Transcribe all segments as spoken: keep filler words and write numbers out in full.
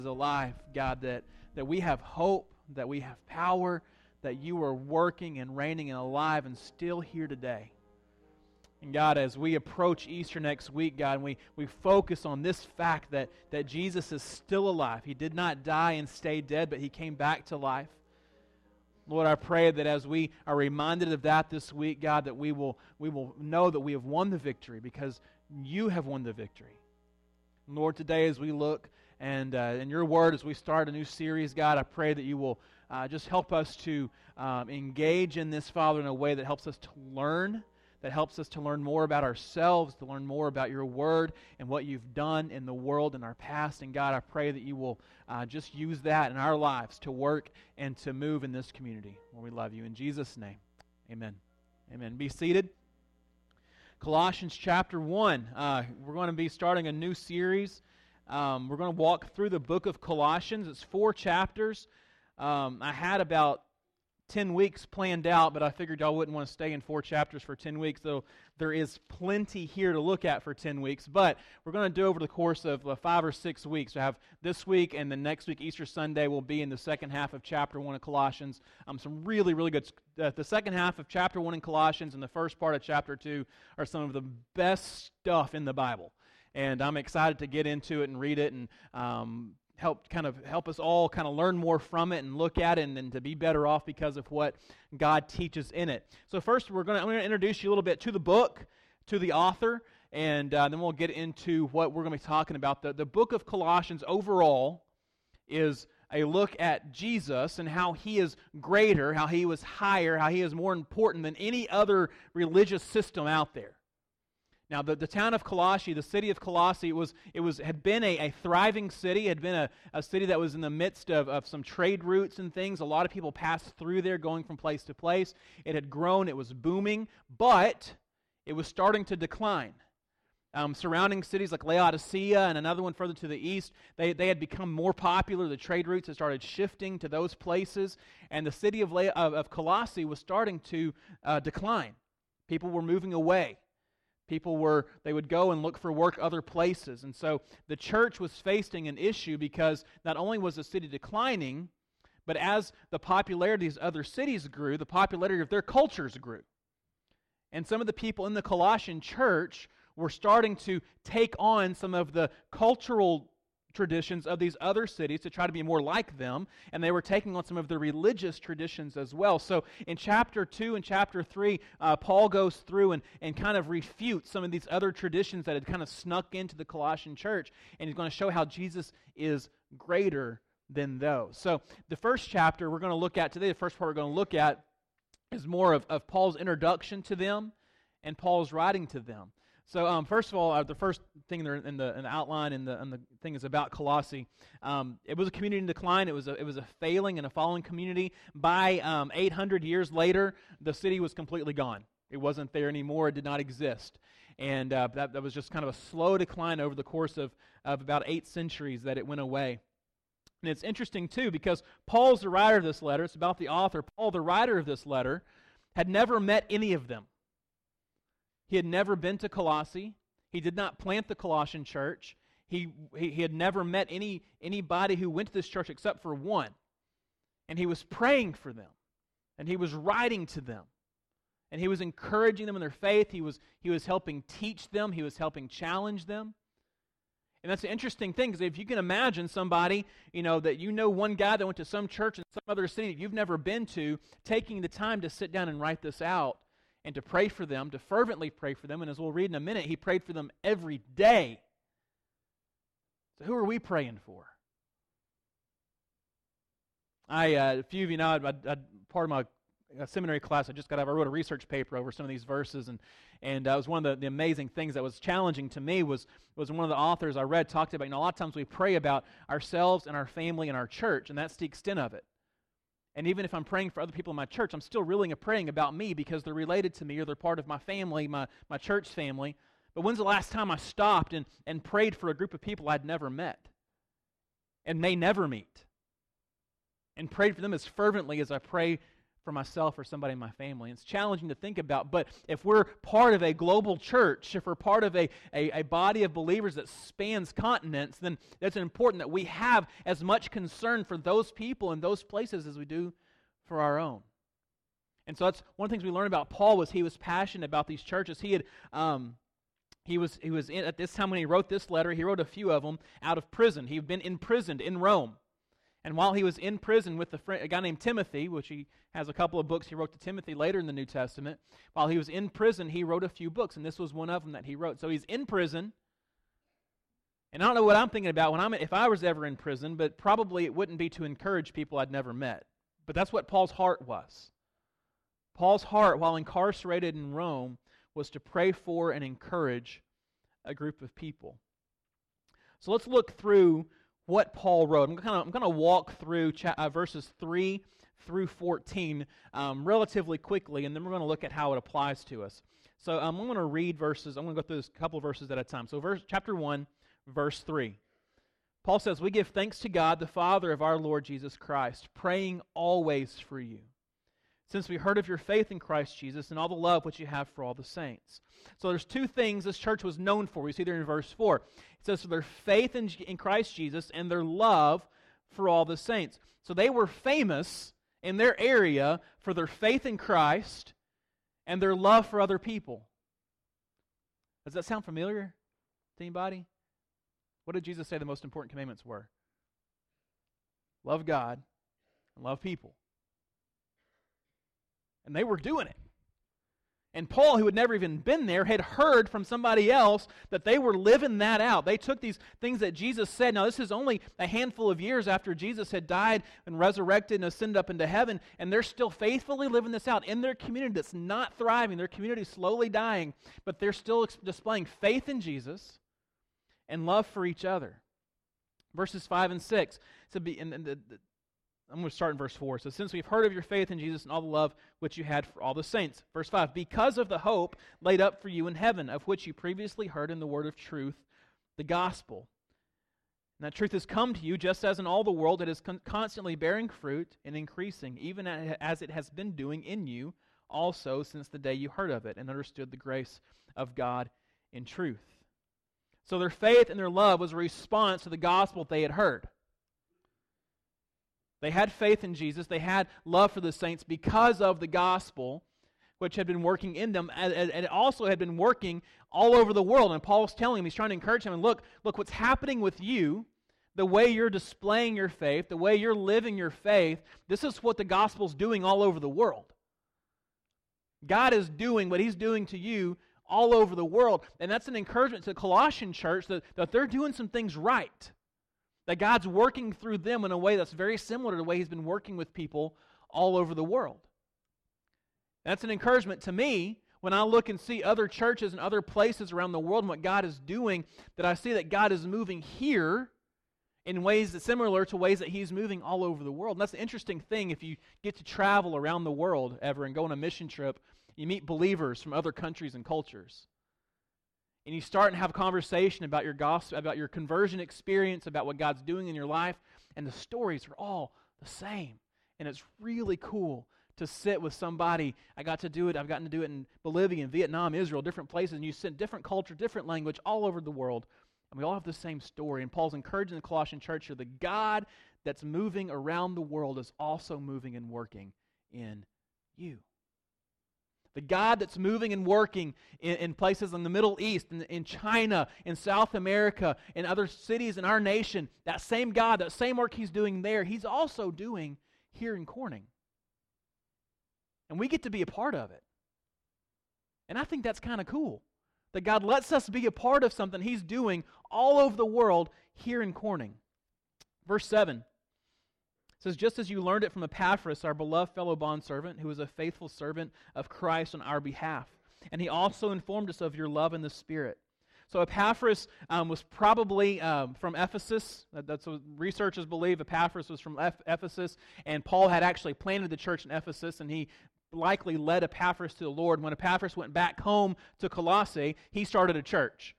is alive, God, that, that we have hope, that we have power, that you are working and reigning and alive and still here today. And God, as we approach Easter next week, God, and we, we focus on this fact that, that Jesus is still alive. He did not die and stay dead, but He came back to life. Lord, I pray that as we are reminded of that this week, God, that we will, we will know that we have won the victory because you have won the victory. Lord, today as we look and uh, in your word, as we start a new series, God, I pray that you will uh, just help us to um, engage in this, Father, in a way that helps us to learn, that helps us to learn more about ourselves, to learn more about your word and what you've done in the world in our past. And God, I pray that you will uh, just use that in our lives to work and to move in this community. Lord, we love you. In Jesus' name, amen. Amen. Be seated. Colossians chapter one. Uh, we're going to be starting a new series. Um, we're going to walk through the book of Colossians. It's four chapters. Um, I had about ten weeks planned out, but I figured y'all wouldn't want to stay in four chapters for ten weeks, so there is plenty here to look at for ten weeks. But we're going to do over the course of uh, five or six weeks. We have this week, and the next week, Easter Sunday, will be in the second half of chapter one of Colossians. Um, some really, really good. Uh, the second half of chapter one in Colossians and the first part of chapter two are some of the best stuff in the Bible. And I'm excited to get into it and read it and um, help kind of help us all kind of learn more from it and look at it and, and to be better off because of what God teaches in it. So first, we're going to I'm going to introduce you a little bit to the book, to the author, and uh, then we'll get into what we're going to be talking about. The, the book of Colossians overall is a look at Jesus and how He is greater, how He was higher, how He is more important than any other religious system out there. Now, the, the town of Colossae, the city of Colossae, it was it was had been a, a thriving city, had been a, a city that was in the midst of, of some trade routes and things. A lot of people passed through there going from place to place. It had grown, it was booming, but it was starting to decline. Um, surrounding cities like Laodicea and another one further to the east, they, they had become more popular. The trade routes had started shifting to those places, and the city of, La- of, of Colossae was starting to uh, decline. People were moving away. People were, they would go and look for work other places. And so the church was facing an issue because not only was the city declining, but as the popularity of these other cities grew, the popularity of their cultures grew. And some of the people in the Colossian church were starting to take on some of the cultural traditions of these other cities to try to be more like them, and they were taking on some of the religious traditions as well. So in chapter two and chapter three, uh, Paul goes through and, and kind of refutes some of these other traditions that had kind of snuck into the Colossian church, and he's going to show how Jesus is greater than those. So the first chapter we're going to look at today, the first part we're going to look at is more of, of Paul's introduction to them and Paul's writing to them. So um, first of all, uh, the first thing there in the, in the outline and the, and the thing is about Colossae. Um, it was a community in decline. It was a, it was a failing and a falling community. By um, eight hundred years later, the city was completely gone. It wasn't there anymore. It did not exist. And uh, that, that was just kind of a slow decline over the course of, of about eight centuries that it went away. And it's interesting, too, because Paul's the writer of this letter. It's about the author. Paul, the writer of this letter, had never met any of them. He had never been to Colossae. He did not plant the Colossian church. He, he, he had never met any anybody who went to this church except for one. And he was praying for them. And he was writing to them. And he was encouraging them in their faith. He was, he was helping teach them. He was helping challenge them. And that's an interesting thing, because if you can imagine somebody, you know, that you know one guy that went to some church in some other city that you've never been to, taking the time to sit down and write this out, and to pray for them, to fervently pray for them. And as we'll read in a minute, he prayed for them every day. So who are we praying for? I, uh, a few of you know, I, I, part of my uh, seminary class I just got out, I wrote a research paper over some of these verses, and and uh, it was one of the, the amazing things that was challenging to me was, was one of the authors I read talked about, you know, a lot of times we pray about ourselves and our family and our church, and that's the extent of it. And even if I'm praying for other people in my church, I'm still really praying about me because they're related to me or they're part of my family, my, my church family. But when's the last time I stopped and, and prayed for a group of people I'd never met and may never meet? And prayed for them as fervently as I pray for myself or somebody in my family. It's challenging to think about, but if we're part of a global church, if we're part of a, a, a body of believers that spans continents, then it's important that we have as much concern for those people in those places as we do for our own. And so that's one of the things we learned about Paul was he was passionate about these churches. He had um, he was he was in, at this time when he wrote this letter, he wrote a few of them out of prison. He'd been imprisoned in Rome. And while he was in prison with a, friend, a guy named Timothy, which he has a couple of books he wrote to Timothy later in the New Testament, while he was in prison, he wrote a few books, and this was one of them that he wrote. So he's in prison, and I don't know what I'm thinking about when I'm if I was ever in prison, but probably it wouldn't be to encourage people I'd never met. But that's what Paul's heart was. Paul's heart, while incarcerated in Rome, was to pray for and encourage a group of people. So let's look through what Paul wrote. I'm going to, I'm going to walk through cha- uh, verses three through fourteen um, relatively quickly, and then we're going to look at how it applies to us. So um, I'm going to read verses. I'm going to go through this couple of verses at a time. So verse, chapter one, verse three. Paul says, "We give thanks to God, the Father of our Lord Jesus Christ, praying always for you, since we heard of your faith in Christ Jesus and all the love which you have for all the saints." So there's two things this church was known for. We see there in verse four. It says for their faith in, in Christ Jesus and their love for all the saints. So they were famous in their area for their faith in Christ and their love for other people. Does that sound familiar to anybody? What did Jesus say the most important commandments were? Love God and love people. And they were doing it. And Paul, who had never even been there, had heard from somebody else that they were living that out. They took these things that Jesus said. Now, this is only a handful of years after Jesus had died and resurrected and ascended up into heaven, and they're still faithfully living this out in their community that's not thriving. Their community is slowly dying, but they're still displaying faith in Jesus and love for each other. Verses five and six. So be, and, and the, the, I'm going to start in verse four. So, since we've heard of your faith in Jesus and all the love which you had for all the saints. Verse five, because of the hope laid up for you in heaven, of which you previously heard in the word of truth, the gospel. And that truth has come to you, just as in all the world it is con- constantly bearing fruit and increasing, even as it has been doing in you also since the day you heard of it and understood the grace of God in truth. So their faith and their love was a response to the gospel they had heard. They had faith in Jesus. They had love for the saints because of the gospel, which had been working in them, and it also had been working all over the world. And Paul's telling him, he's trying to encourage him, and look, look what's happening with you, the way you're displaying your faith, the way you're living your faith, this is what the gospel's doing all over the world. God is doing what He's doing to you all over the world. And that's an encouragement to the Colossian church that, that they're doing some things right. That God's working through them in a way that's very similar to the way He's been working with people all over the world. That's an encouragement to me when I look and see other churches and other places around the world and what God is doing, that I see that God is moving here in ways that similar to ways that He's moving all over the world. And that's the interesting thing. If you get to travel around the world ever and go on a mission trip, you meet believers from other countries and cultures. And you start and have a conversation about your gospel, about your conversion experience, about what God's doing in your life, and the stories are all the same. And it's really cool to sit with somebody. I got to do it. I've gotten to do it in Bolivia, and Vietnam, Israel, different places, and you sit different culture, different language, all over the world, and we all have the same story. And Paul's encouraging the Colossian church here, the God that's moving around the world is also moving and working in you. The God that's moving and working in, in places in the Middle East, in, in China, in South America, in other cities in our nation, that same God, that same work He's doing there, He's also doing here in Corning. And we get to be a part of it. And I think that's kind of cool. That God lets us be a part of something He's doing all over the world here in Corning. Verse seven. It says, just as you learned it from Epaphras, our beloved fellow bondservant, who is a faithful servant of Christ on our behalf. And he also informed us of your love in the Spirit. So Epaphras um, was probably um, from Ephesus. That's what researchers believe. Epaphras was from Eph- Ephesus. And Paul had actually planted the church in Ephesus, and he likely led Epaphras to the Lord. When Epaphras went back home to Colossae, he started a church.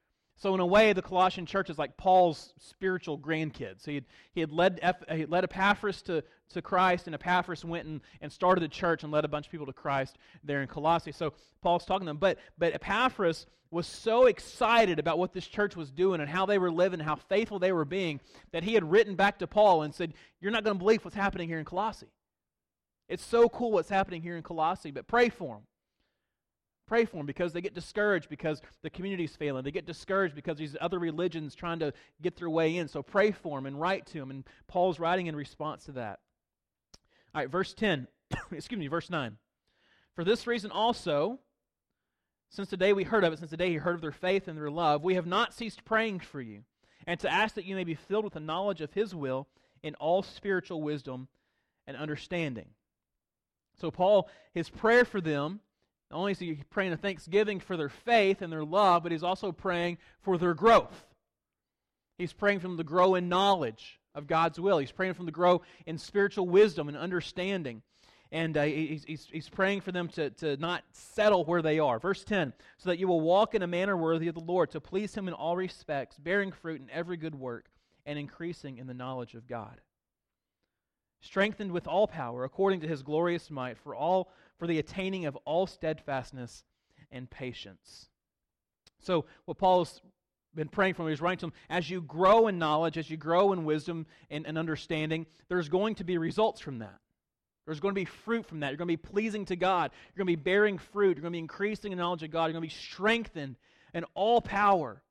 So in a way, the Colossian church is like Paul's spiritual grandkids. He had, he had led Eph, he led Epaphras to, to Christ, and Epaphras went and, and started the church and led a bunch of people to Christ there in Colossae. So Paul's talking to them. But, but Epaphras was so excited about what this church was doing and how they were living, how faithful they were being, that he had written back to Paul and said, you're not going to believe what's happening here in Colossae. It's so cool what's happening here in Colossae, but pray for them. Pray for them because they get discouraged because the community's failing. They get discouraged because these other religions trying to get their way in. So pray for them and write to them. And Paul's writing in response to that. All right, verse ten. Excuse me, verse nine. For this reason also, since the day we heard of it, since the day he heard of their faith and their love, we have not ceased praying for you, and to ask that you may be filled with the knowledge of his will in all spiritual wisdom and understanding. So Paul, his prayer for them, not only is he praying a thanksgiving for their faith and their love, but he's also praying for their growth. He's praying for them to grow in knowledge of God's will. He's praying for them to grow in spiritual wisdom and understanding. And uh, he's, he's, he's praying for them to, to not settle where they are. Verse ten, so that you will walk in a manner worthy of the Lord, to please Him in all respects, bearing fruit in every good work, and increasing in the knowledge of God. Strengthened with all power, according to His glorious might, for all for the attaining of all steadfastness and patience. So what Paul's been praying for, he's writing to them, as you grow in knowledge, as you grow in wisdom and, and understanding, there's going to be results from that. There's going to be fruit from that. You're going to be pleasing to God. You're going to be bearing fruit. You're going to be increasing in knowledge of God. You're going to be strengthened in all power.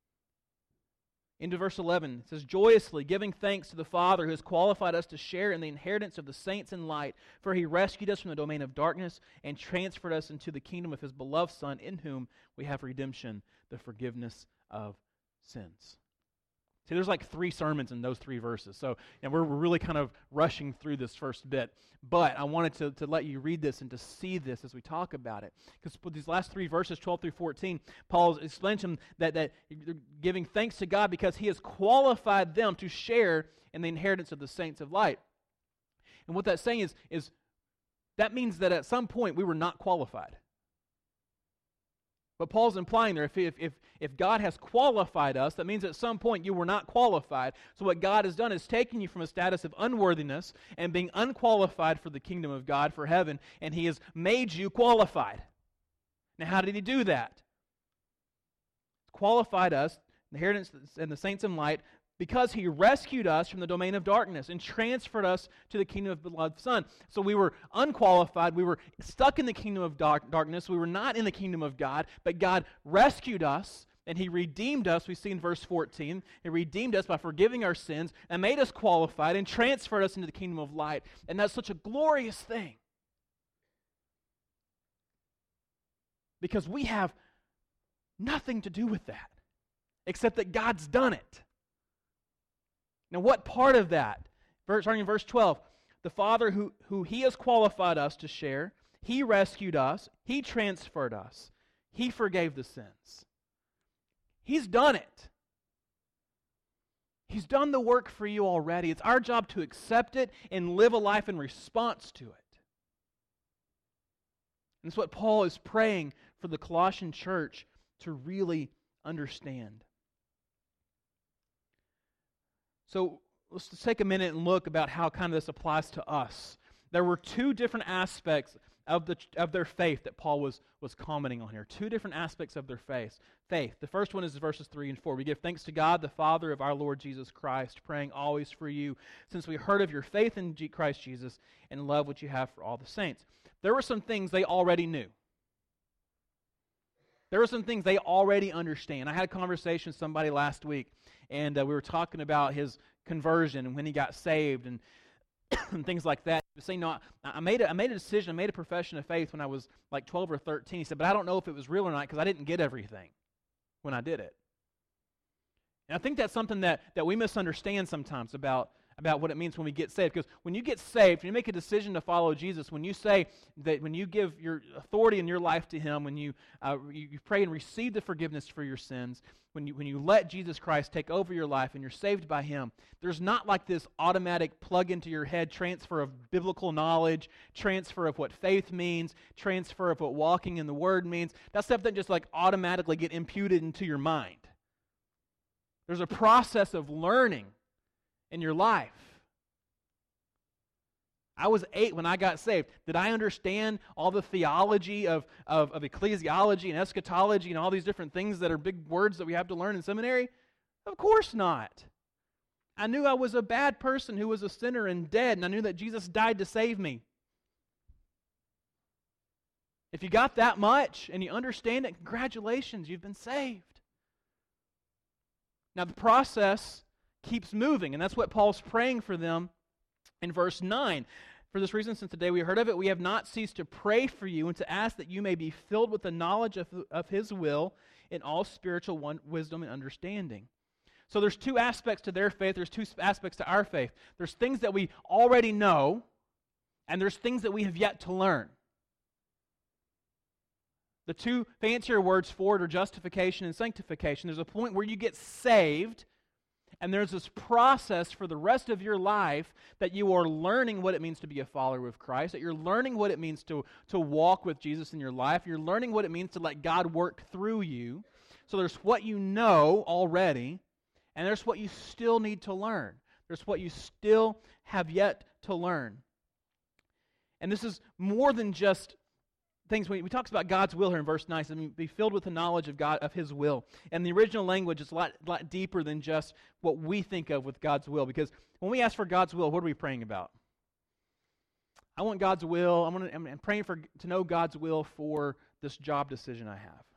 Into verse eleven, it says, joyously giving thanks to the Father who has qualified us to share in the inheritance of the saints in light, for He rescued us from the domain of darkness and transferred us into the kingdom of His beloved Son, in whom we have redemption, the forgiveness of sins. See, there's like three sermons in those three verses. So, and we're really kind of rushing through this first bit. But I wanted to, to let you read this and to see this as we talk about it. Because with these last three verses, twelve through fourteen, Paul explains to them that, that they're giving thanks to God because He has qualified them to share in the inheritance of the saints of light. And what that's saying is, is that means that at some point we were not qualified. But Paul's implying there, if, if, if, if God has qualified us, that means at some point you were not qualified. So what God has done is taken you from a status of unworthiness and being unqualified for the kingdom of God, for heaven, and He has made you qualified. Now, how did He do that? Qualified us, the inheritance and the saints in light, because He rescued us from the domain of darkness and transferred us to the kingdom of the beloved Son. So we were unqualified. We were stuck in the kingdom of dark, darkness. We were not in the kingdom of God, but God rescued us, and He redeemed us. We see in verse fourteen, He redeemed us by forgiving our sins and made us qualified and transferred us into the kingdom of light. And that's such a glorious thing. Because we have nothing to do with that, except that God's done it. Now, what part of that? Starting in verse twelve, the Father who, who He has qualified us to share, He rescued us, He transferred us, He forgave the sins. He's done it. He's done the work for you already. It's our job to accept it and live a life in response to it. And it's what Paul is praying for the Colossian church to really understand. So let's just take a minute and look about how kind of this applies to us. There were two different aspects of the of their faith that Paul was, was commenting on here. Two different aspects of their faith. Faith. The first one is verses three and four. We give thanks to God, the Father of our Lord Jesus Christ, praying always for you, since we heard of your faith in Christ Jesus and love which you have for all the saints. There were some things they already knew. There were some things they already understand. I had a conversation with somebody last week, and uh, we were talking about his conversion and when he got saved and, and things like that. He was saying, no, I, I, made a, I made a decision, I made a profession of faith when I was like twelve or thirteen. He said, but I don't know if it was real or not because I didn't get everything when I did it. And I think that's something that, that we misunderstand sometimes about about what it means when we get saved. Because when you get saved, when you make a decision to follow Jesus, when you say that, when you give your authority in your life to Him, when you uh, you, you pray and receive the forgiveness for your sins, when you when you let Jesus Christ take over your life and you're saved by Him, there's not like this automatic plug into your head transfer of biblical knowledge, transfer of what faith means, transfer of what walking in the Word means. That stuff doesn't just like automatically get imputed into your mind. There's a process of learning in your life. I was eight when I got saved. Did I understand all the theology of, of, of ecclesiology and eschatology and all these different things that are big words that we have to learn in seminary? Of course not. I knew I was a bad person who was a sinner and dead, and I knew that Jesus died to save me. If you got that much and you understand it, congratulations, you've been saved. Now the process keeps moving, and that's what Paul's praying for them in verse nine. For this reason, since the day we heard of it, we have not ceased to pray for you and to ask that you may be filled with the knowledge of, of His will in all spiritual one, wisdom and understanding. So there's two aspects to their faith. There's two aspects to our faith. There's things that we already know, and there's things that we have yet to learn. The two fancier words for it are justification and sanctification. There's a point where you get saved, and there's this process for the rest of your life that you are learning what it means to be a follower of Christ, that you're learning what it means to, to walk with Jesus in your life. You're learning what it means to let God work through you. So there's what you know already, and there's what you still need to learn. There's what you still have yet to learn. And this is more than just things. We, we talks about God's will here in verse nine. So, I mean, be filled with the knowledge of God, of His will. And the original language is a lot, lot deeper than just what we think of with God's will. Because when we ask for God's will, what are we praying about? I want God's will. I want to, I'm praying for to know God's will for this job decision I have.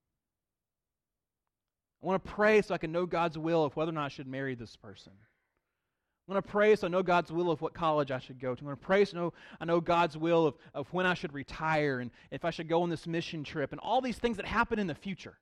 I want to pray so I can know God's will of whether or not I should marry this person. I want to pray so I know God's will of what college I should go to. I want to pray so I know, I know God's will of, of when I should retire and if I should go on this mission trip and all these things that happen in the future.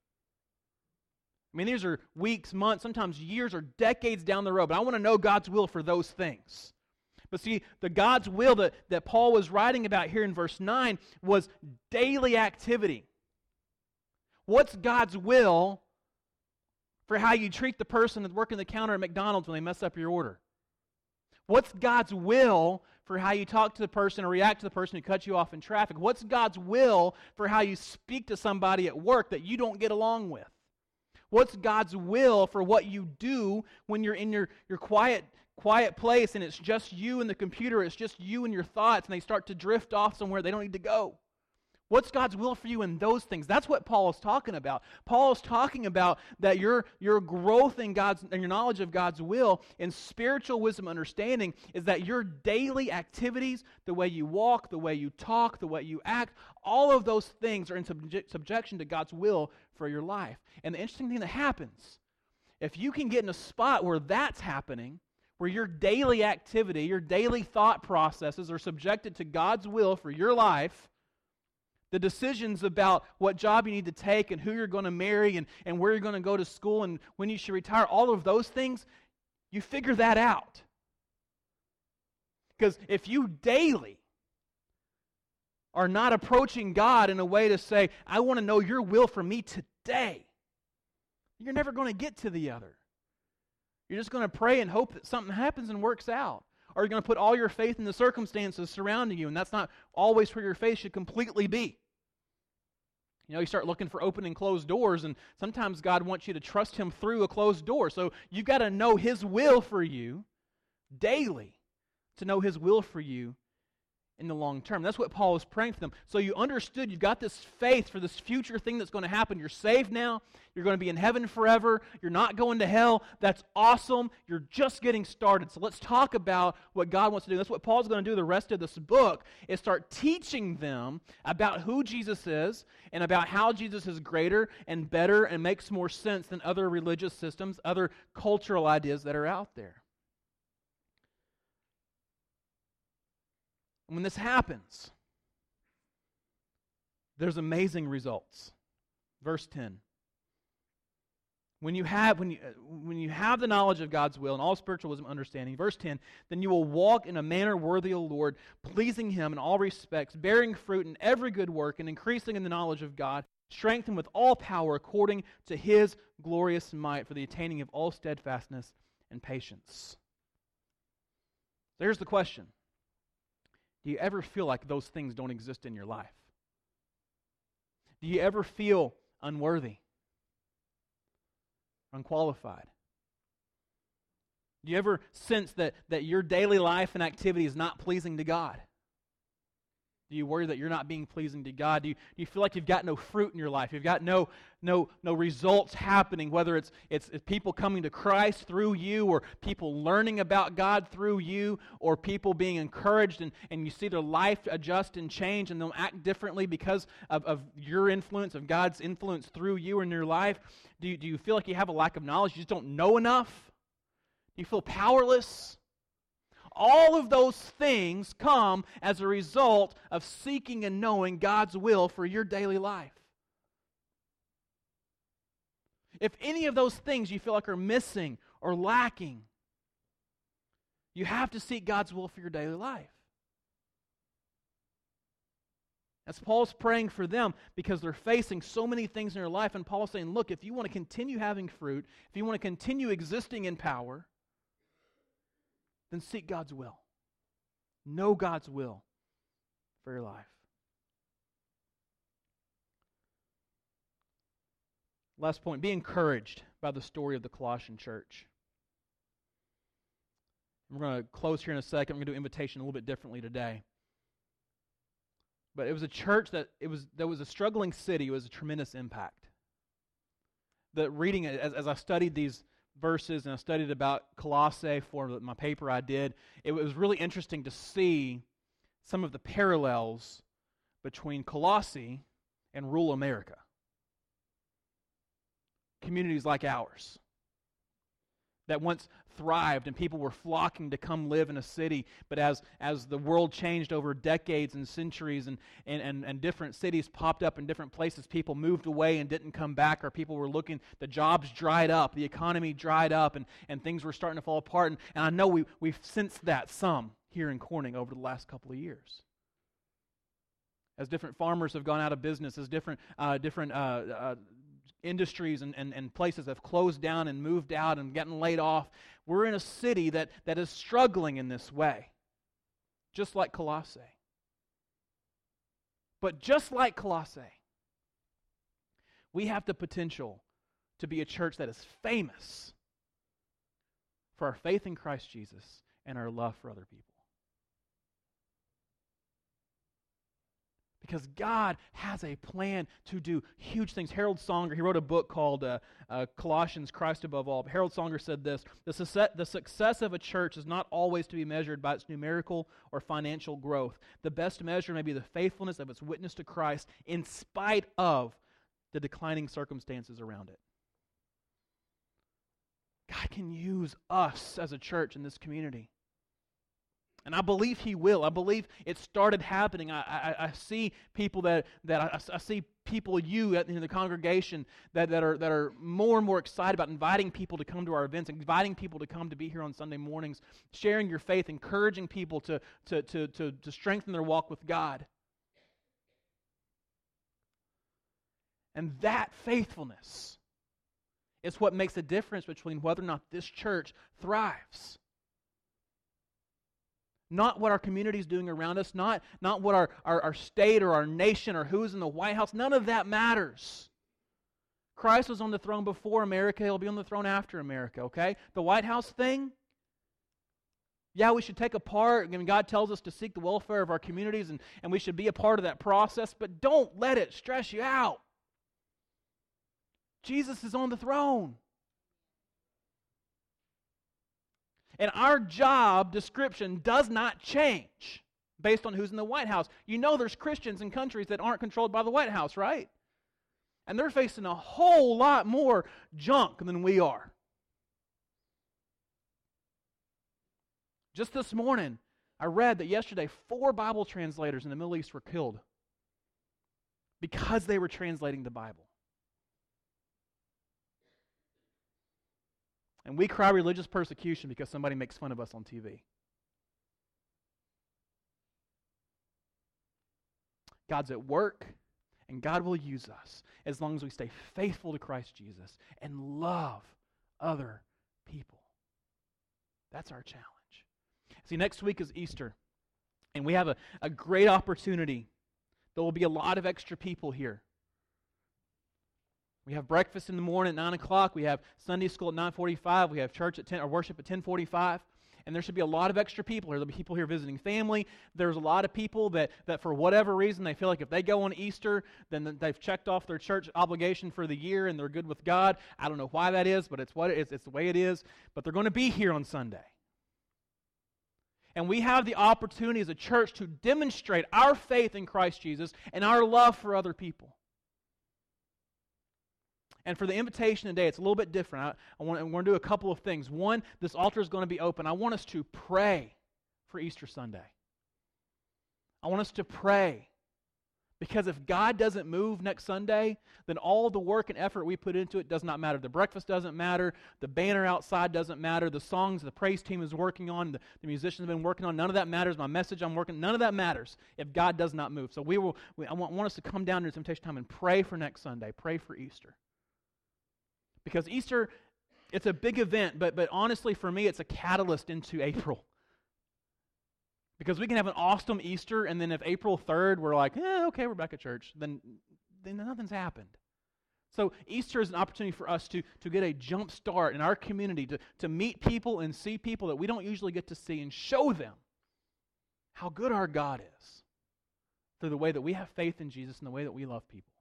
I mean, these are weeks, months, sometimes years or decades down the road, but I want to know God's will for those things. But see, the God's will that, that Paul was writing about here in verse nine was daily activity. What's God's will for how you treat the person that's working the counter at McDonald's when they mess up your order? What's God's will for how you talk to the person or react to the person who cuts you off in traffic? What's God's will for how you speak to somebody at work that you don't get along with? What's God's will for what you do when you're in your, your quiet, quiet place and it's just you and the computer, it's just you and your thoughts, and they start to drift off somewhere they don't need to go? What's God's will for you in those things? That's what Paul is talking about. Paul is talking about that your, your growth in God's and your knowledge of God's will in spiritual wisdom understanding is that your daily activities, the way you walk, the way you talk, the way you act, all of those things are in subje- subjection to God's will for your life. And the interesting thing that happens, if you can get in a spot where that's happening, where your daily activity, your daily thought processes are subjected to God's will for your life, the decisions about what job you need to take and who you're going to marry and, and where you're going to go to school and when you should retire, all of those things, you figure that out. Because if you daily are not approaching God in a way to say, I want to know your will for me today, you're never going to get to the other. You're just going to pray and hope that something happens and works out. Or you're going to put all your faith in the circumstances surrounding you, and that's not always where your faith should completely be. You know, you start looking for open and closed doors, and sometimes God wants you to trust Him through a closed door. So you've got to know His will for you daily to know His will for you in the long term. That's what Paul is praying for them. So you understood, you've got this faith for this future thing that's going to happen. You're saved now. You're going to be in heaven forever. You're not going to hell. That's awesome. You're just getting started. So let's talk about what God wants to do. That's what Paul's going to do the rest of this book, is start teaching them about who Jesus is and about how Jesus is greater and better and makes more sense than other religious systems, other cultural ideas that are out there. When this happens, there's amazing results. Verse ten. When you have when you when you have the knowledge of God's will and all spiritual wisdom understanding, verse ten, then you will walk in a manner worthy of the Lord, pleasing Him in all respects, bearing fruit in every good work, and increasing in the knowledge of God, strengthened with all power according to His glorious might, for the attaining of all steadfastness and patience. So here's the question. Do you ever feel like those things don't exist in your life? Do you ever feel unworthy, unqualified? Do you ever sense that, that your daily life and activity is not pleasing to God? Do you worry that you're not being pleasing to God? Do you, do you feel like you've got no fruit in your life? You've got no no no results happening, whether it's, it's it's people coming to Christ through you, or people learning about God through you, or people being encouraged and, and you see their life adjust and change and they'll act differently because of, of your influence, of God's influence through you in your life? Do you, do you feel like you have a lack of knowledge? You just don't know enough? Do you feel powerless? All of those things come as a result of seeking and knowing God's will for your daily life. If any of those things you feel like are missing or lacking, you have to seek God's will for your daily life. As Paul's praying for them because they're facing so many things in their life, and Paul's saying, look, if you want to continue having fruit, if you want to continue existing in power, then seek God's will. Know God's will for your life. Last point, be encouraged by the story of the Colossian church. We're going to close here in a second. We're going to do invitation a little bit differently today. But it was a church that it was that was a struggling city. It was a tremendous impact. The reading as, as I studied these verses and I studied about Colossae for my paper I did, it was really interesting to see some of the parallels between Colossae and rural America. Communities like ours that once thrived and people were flocking to come live in a city, but as, as the world changed over decades and centuries and, and, and, and different cities popped up in different places, people moved away and didn't come back, or people were looking, the jobs dried up, the economy dried up, and, and things were starting to fall apart. And, and I know we, we've sensed that some here in Corning over the last couple of years. As different farmers have gone out of business, as different uh, different uh, uh, industries and, and, and places have closed down and moved out and gotten laid off, we're in a city that, that is struggling in this way, just like Colossae. But just like Colossae, we have the potential to be a church that is famous for our faith in Christ Jesus and our love for other people. Because God has a plan to do huge things. Harold Songer, he wrote a book called uh, uh, Colossians, Christ Above All. Harold Songer said this, the success, the success of a church is not always to be measured by its numerical or financial growth. The best measure may be the faithfulness of its witness to Christ in spite of the declining circumstances around it. God can use us as a church in this community. And I believe He will. I believe it started happening. I, I, I see people that that I, I see people, you in the congregation that, that are that are more and more excited about inviting people to come to our events, inviting people to come to be here on Sunday mornings, sharing your faith, encouraging people to to to to, to strengthen their walk with God. And that faithfulness is what makes a difference between whether or not this church thrives. Not what our community is doing around us, not, not what our, our, our state or our nation or who's in the White House. None of that matters. Christ was on the throne before America. He'll be on the throne after America, okay? The White House thing, yeah, we should take a part. I mean, God tells us to seek the welfare of our communities, and, and we should be a part of that process, but don't let it stress you out. Jesus is on the throne. And our job description does not change based on who's in the White House. You know there's Christians in countries that aren't controlled by the White House, right? And they're facing a whole lot more junk than we are. Just this morning, I read that yesterday four Bible translators in the Middle East were killed because they were translating the Bible. And we cry religious persecution because somebody makes fun of us on T V. God's at work, and God will use us as long as we stay faithful to Christ Jesus and love other people. That's our challenge. See, next week is Easter, and we have a, a great opportunity. There will be a lot of extra people here We have breakfast in the morning at nine o'clock. We have Sunday school at nine forty-five. We have church at ten, or worship at ten forty-five. And there should be a lot of extra people here. There'll be people here visiting family. There's a lot of people that, that for whatever reason, they feel like if they go on Easter, then they've checked off their church obligation for the year and they're good with God. I don't know why that is, but it's what it is. It's the way it is. But they're going to be here on Sunday. And we have the opportunity as a church to demonstrate our faith in Christ Jesus and our love for other people. And for the invitation today, it's a little bit different. I, I want, I want to do a couple of things. One, this altar is going to be open. I want us to pray for Easter Sunday. I want us to pray. Because if God doesn't move next Sunday, then all the work and effort we put into it does not matter. The breakfast doesn't matter. The banner outside doesn't matter. The songs the praise team is working on, the, the musicians have been working on, none of that matters. My message I'm working, none of that matters if God does not move. So we will. We, I want, want us to come down to temptation time and pray for next Sunday. Pray for Easter. Because Easter, it's a big event, but, but honestly for me, it's a catalyst into April. Because we can have an awesome Easter, and then if April third we're like, eh, okay, we're back at church, then, then nothing's happened. So Easter is an opportunity for us to, to get a jump start in our community, to, to meet people and see people that we don't usually get to see and show them how good our God is through the way that we have faith in Jesus and the way that we love people.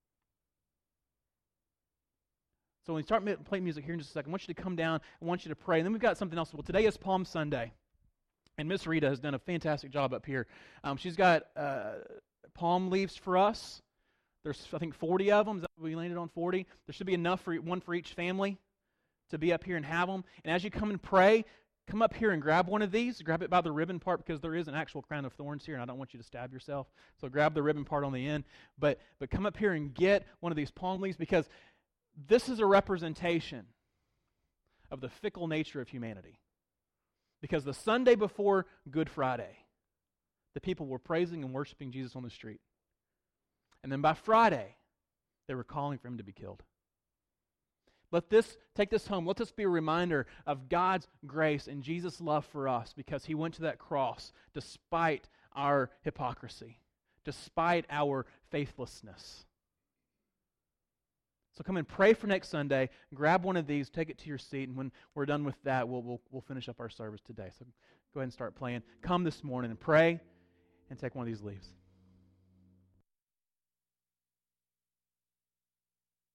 So when we start playing music here in just a second, I want you to come down, I want you to pray. And then we've got something else. Well, today is Palm Sunday. And Miss Rita has done a fantastic job up here. Um, she's got uh, palm leaves for us. There's, I think, forty of them. Is that what we landed on, forty? There should be enough for one for each family to be up here and have them. And as you come and pray, come up here and grab one of these. Grab it by the ribbon part because there is an actual crown of thorns here, and I don't want you to stab yourself. So grab the ribbon part on the end. But, but come up here and get one of these palm leaves because this is a representation of the fickle nature of humanity. Because the Sunday before Good Friday, the people were praising and worshiping Jesus on the street. And then by Friday, they were calling for him to be killed. Let this, take this home. Let this be a reminder of God's grace and Jesus' love for us because he went to that cross despite our hypocrisy, despite our faithlessness. So come and pray for next Sunday. Grab one of these, take it to your seat, and when we're done with that, we'll, we'll, we'll finish up our service today. So go ahead and start playing. Come this morning and pray and take one of these leaves.